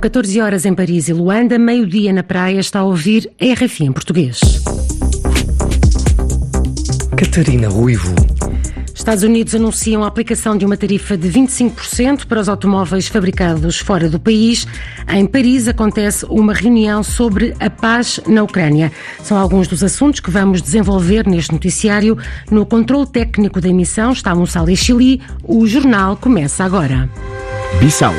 14 horas em Paris e Luanda, meio-dia na praia, está a ouvir a RFI em português. Catarina Ruivo. Estados Unidos anunciam a aplicação de uma tarifa de 25% para os automóveis fabricados fora do país. Em Paris acontece uma reunião sobre a paz na Ucrânia. São alguns dos assuntos que vamos desenvolver neste noticiário. No controle técnico da emissão está Gonçalo Chili. O jornal começa agora. Bissau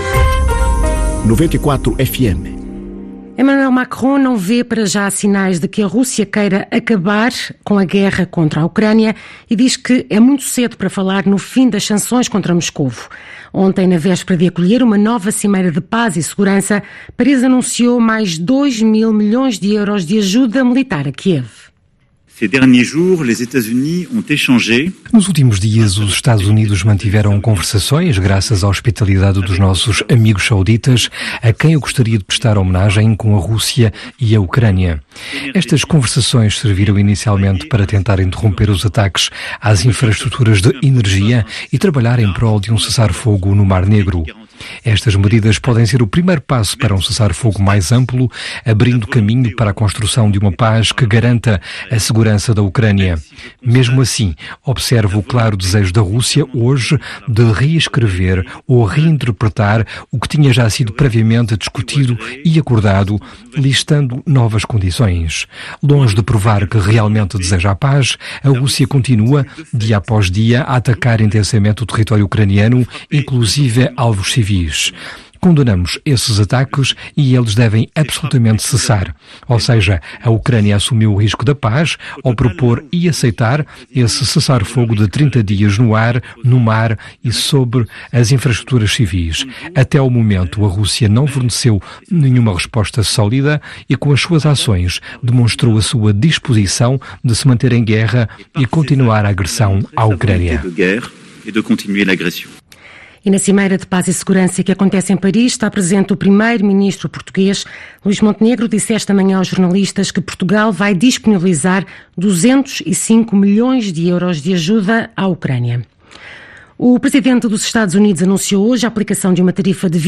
94 FM. Emmanuel Macron não vê para já sinais de que a Rússia queira acabar com a guerra contra a Ucrânia e diz que é muito cedo para falar no fim das sanções contra Moscovo. Ontem, na véspera de acolher uma nova cimeira de paz e segurança, Paris anunciou mais 2 mil milhões de euros de ajuda militar a Kiev. Nos últimos dias, os Estados Unidos mantiveram conversações graças à hospitalidade dos nossos amigos sauditas, a quem eu gostaria de prestar homenagem com a Rússia e a Ucrânia. Estas conversações serviram inicialmente para tentar interromper os ataques às infraestruturas de energia e trabalhar em prol de um cessar-fogo no Mar Negro. Estas medidas podem ser o primeiro passo para um cessar-fogo mais amplo, abrindo caminho para a construção de uma paz que garanta a segurança da Ucrânia. Mesmo assim, observo o claro desejo da Rússia hoje de reescrever ou reinterpretar o que tinha já sido previamente discutido e acordado, listando novas condições. Longe de provar que realmente deseja a paz, a Rússia continua, dia após dia, a atacar intensamente o território ucraniano, inclusive alvos civis. Condenamos esses ataques e eles devem absolutamente cessar. Ou seja, a Ucrânia assumiu o risco da paz ao propor e aceitar esse cessar-fogo de 30 dias no ar, no mar e sobre as infraestruturas civis. Até o momento, a Rússia não forneceu nenhuma resposta sólida e com as suas ações demonstrou a sua disposição de se manter em guerra e continuar a agressão à Ucrânia. E na Cimeira de Paz e Segurança que acontece em Paris está presente o primeiro-ministro português. Luís Montenegro disse esta manhã aos jornalistas que Portugal vai disponibilizar 205 milhões de euros de ajuda à Ucrânia. O presidente dos Estados Unidos anunciou hoje a aplicação de uma tarifa de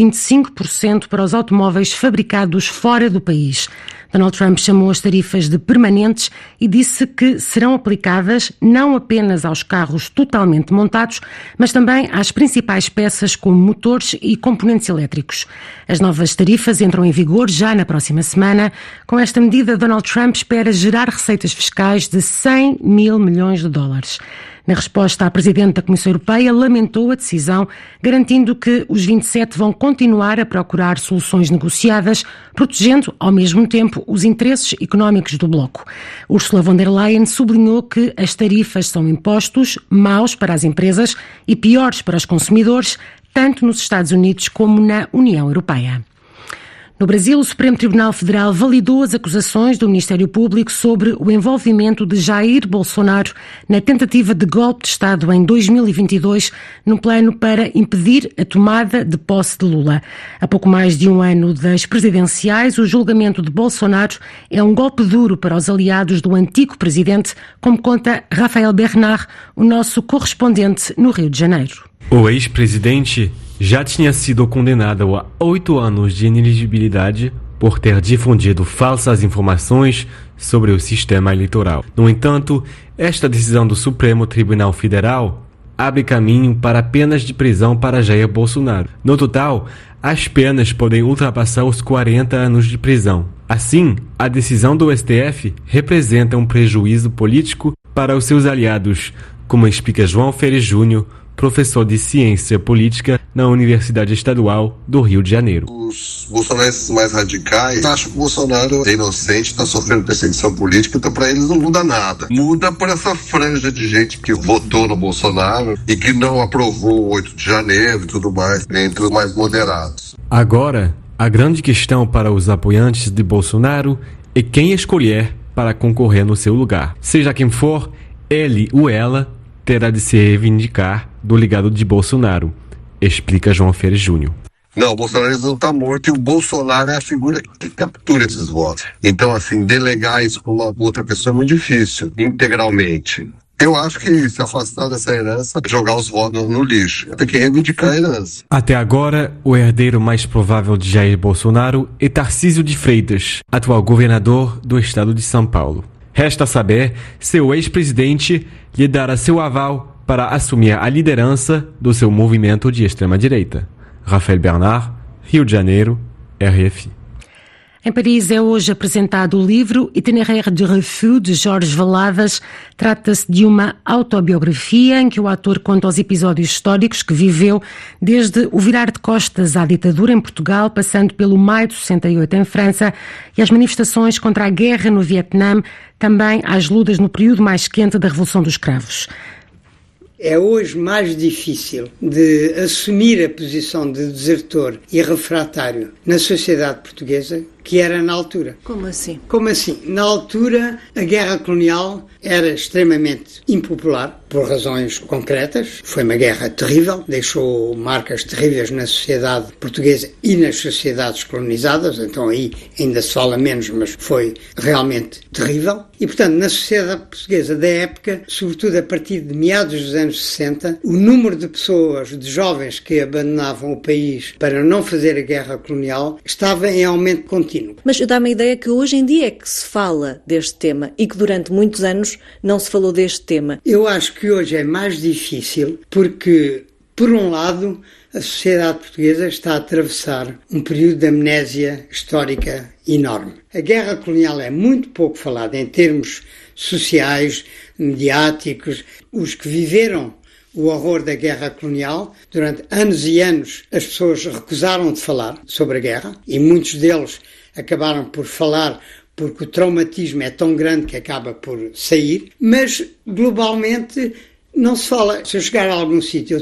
25% para os automóveis fabricados fora do país. Donald Trump chamou as tarifas de permanentes e disse que serão aplicadas não apenas aos carros totalmente montados, mas também às principais peças como motores e componentes elétricos. As novas tarifas entram em vigor já na próxima semana. Com esta medida, Donald Trump espera gerar receitas fiscais de 100 mil milhões de dólares. Na resposta, a Presidente da Comissão Europeia lamentou a decisão, garantindo que os 27 vão continuar a procurar soluções negociadas, protegendo, ao mesmo tempo, os interesses económicos do bloco. Ursula von der Leyen sublinhou que as tarifas são impostos maus para as empresas e piores para os consumidores, tanto nos Estados Unidos como na União Europeia. No Brasil, o Supremo Tribunal Federal validou as acusações do Ministério Público sobre o envolvimento de Jair Bolsonaro na tentativa de golpe de Estado em 2022, num plano para impedir a tomada de posse de Lula. Há pouco mais de um ano das presidenciais, o julgamento de Bolsonaro é um golpe duro para os aliados do antigo presidente, como conta Rafael Bernard, o nosso correspondente no Rio de Janeiro. O ex-presidente já tinha sido condenado a 8 anos de inelegibilidade por ter difundido falsas informações sobre o sistema eleitoral. No entanto, esta decisão do Supremo Tribunal Federal abre caminho para penas de prisão para Jair Bolsonaro. No total, as penas podem ultrapassar os 40 anos de prisão. Assim, a decisão do STF representa um prejuízo político para os seus aliados, como explica João Ferez Júnior, professor de Ciência Política na Universidade Estadual do Rio de Janeiro. Os bolsonaristas mais radicais acham que o Bolsonaro é inocente, está sofrendo perseguição política, então para eles não muda nada. Muda por essa franja de gente que votou no Bolsonaro e que não aprovou o 8 de janeiro e tudo mais, entre os mais moderados. Agora, a grande questão para os apoiantes de Bolsonaro é quem escolher para concorrer no seu lugar. Seja quem for, ele ou ela terá de se reivindicar do legado de Bolsonaro, explica João Ferez Júnior. Não, o Bolsonaro não está morto e o Bolsonaro é a figura que captura esses votos. Então, assim, delegar isso para uma outra pessoa é muito difícil, integralmente. Eu acho que se afastar dessa herança, jogar os votos no lixo. Tem que reivindicar a herança. Até agora, o herdeiro mais provável de Jair Bolsonaro é Tarcísio de Freitas, atual governador do estado de São Paulo. Resta saber se o ex-presidente lhe dará seu aval para assumir a liderança do seu movimento de extrema-direita. Rafael Bernard, Rio de Janeiro, RFI. Em Paris é hoje apresentado o livro Itinéraire de Refus, de Jorge Valadas. Trata-se de uma autobiografia em que o ator conta os episódios históricos que viveu, desde o virar de costas à ditadura em Portugal, passando pelo maio de 68 em França e as manifestações contra a guerra no Vietnã, também às lutas no período mais quente da Revolução dos Cravos. É hoje mais difícil de assumir a posição de desertor e refratário na sociedade portuguesa que era na altura. Como assim? Como assim? Na altura, a guerra colonial era extremamente impopular, por razões concretas. Foi uma guerra terrível, deixou marcas terríveis na sociedade portuguesa e nas sociedades colonizadas, então aí ainda se fala menos, mas foi realmente terrível. E, portanto, na sociedade portuguesa da época, sobretudo a partir de meados dos anos 60, o número de pessoas, de jovens que abandonavam o país para não fazer a guerra colonial, estava em aumento contínuo. Mas dá-me a ideia que hoje em dia é que se fala deste tema e que durante muitos anos não se falou deste tema. Eu acho que hoje é mais difícil porque, por um lado, a sociedade portuguesa está a atravessar um período de amnésia histórica enorme. A guerra colonial é muito pouco falada em termos sociais, mediáticos. Os que viveram o horror da guerra colonial, durante anos e anos as pessoas recusaram de falar sobre a guerra e muitos deles acabaram por falar porque o traumatismo é tão grande que acaba por sair, mas globalmente não se fala. Se eu chegar a algum sítio,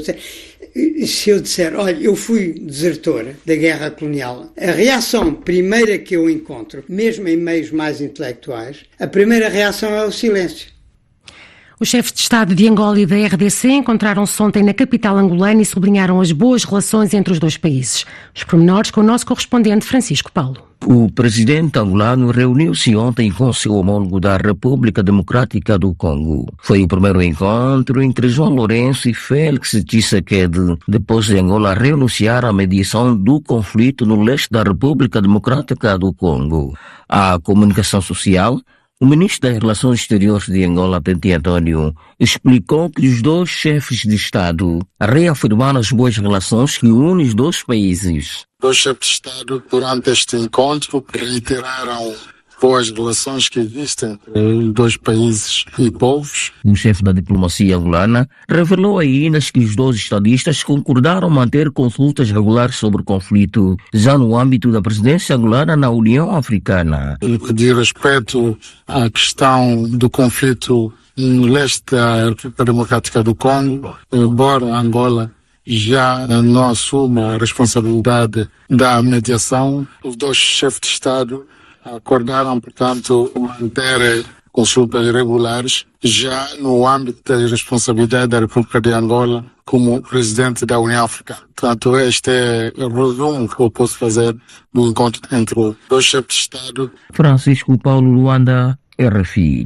se eu disser, olha, eu fui desertor da guerra colonial, a reação primeira que eu encontro, mesmo em meios mais intelectuais, a primeira reação é o silêncio. Os chefes de Estado de Angola e da RDC encontraram-se ontem na capital angolana e sublinharam as boas relações entre os dois países. Os pormenores com o nosso correspondente Francisco Paulo. O presidente angolano reuniu-se ontem com seu homólogo da República Democrática do Congo. Foi o primeiro encontro entre João Lourenço e Félix Tshisekedi, depois de Angola renunciar à mediação do conflito no leste da República Democrática do Congo. A comunicação social, o ministro das Relações Exteriores de Angola, Tenti Antônio, explicou que os dois chefes de Estado reafirmaram as boas relações que unem os dois países. Dois chefes de Estado, durante este encontro, reiteraram boas relações que existem entre os dois países e povos. O chefe da diplomacia angolana revelou ainda que os dois estadistas concordaram manter consultas regulares sobre o conflito, já no âmbito da presidência angolana na União Africana. De respeito à questão do conflito no leste da República Democrática do Congo, embora Angola já não assuma a responsabilidade da mediação, os dois chefes de Estado acordaram, portanto, manter consultas regulares já no âmbito da responsabilidade da República de Angola como presidente da União Africana. Portanto, este é o resumo que eu posso fazer do encontro entre os dois chefes de Estado. Francisco Paulo, Luanda, RFI.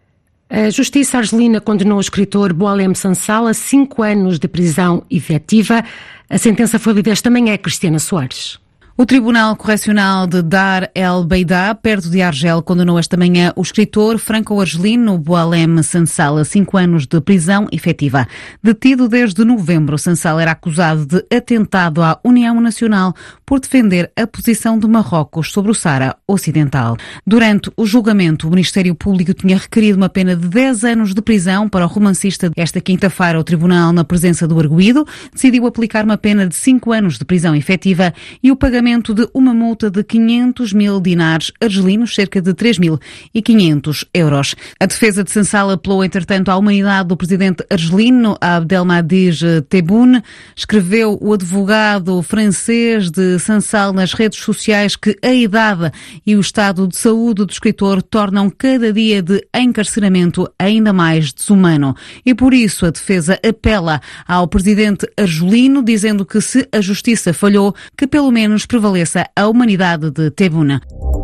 A Justiça argelina condenou o escritor Boualem Sansal a 5 anos de prisão efetiva. A sentença foi lida esta manhã, Cristiana Soares. O Tribunal Correcional de Dar El Beidá, perto de Argel, condenou esta manhã o escritor franco-argelino Boualem Sansal a 5 anos de prisão efetiva. Detido desde novembro, Sansal era acusado de atentado à União Nacional por defender a posição de Marrocos sobre o Saara Ocidental. Durante o julgamento, o Ministério Público tinha requerido uma pena de 10 anos de prisão para o romancista. Esta quinta-feira, o Tribunal, na presença do arguido, decidiu aplicar uma pena de 5 anos de prisão efetiva e o pagamento de uma multa de 500 mil dinares argelinos, cerca de 3.500 euros. A defesa de Sansal apelou, entretanto, à humanidade do presidente argelino Abdelmadjid Tebboune. Escreveu o advogado francês de Sansal nas redes sociais que a idade e o estado de saúde do escritor tornam cada dia de encarceramento ainda mais desumano. E por isso a defesa apela ao presidente argelino, dizendo que se a justiça falhou, que pelo menos prevaleça a humanidade de Tebboune.